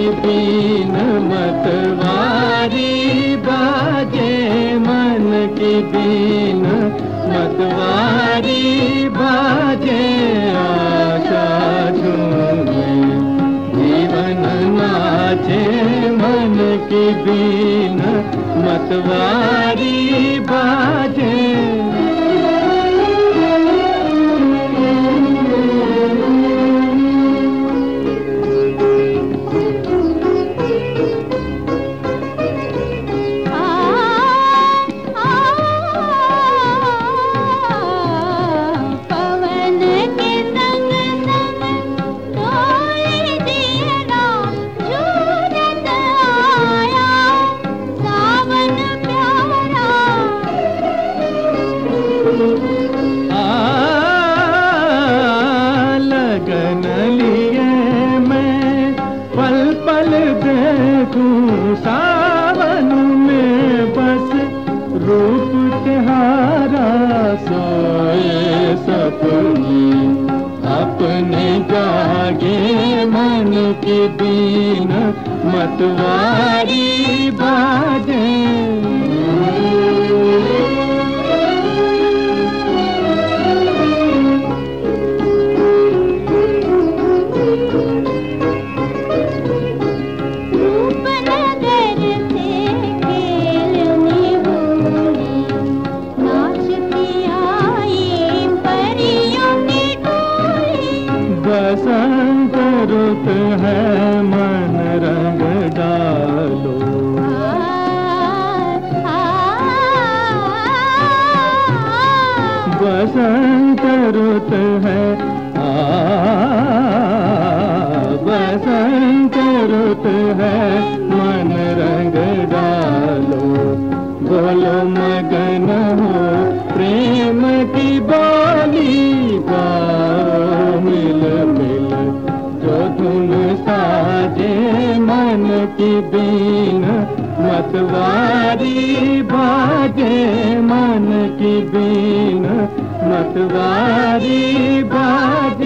Been मतवारी बाजे, मन की बीन मतवारी बाजे। आशा झूमे जीवन नाचे, मन की बीन मतवारी बाजे। लगन लिए मैं पल पल देखूं सावन में, बस रूप तुम्हारा सोए सपने अपने जागे। मन की बीन मतवारी बाजे। बसंत रुत है मन रंग डालो, बसंत रुत है बसंत रुत है मन रंग डालो। बोलो मगन हो प्रेम की बोली, गाओ मिल मिल जो धुन साजे। मन की बीन मतवारी बाजे, मन की बीन मतवारी बाजे।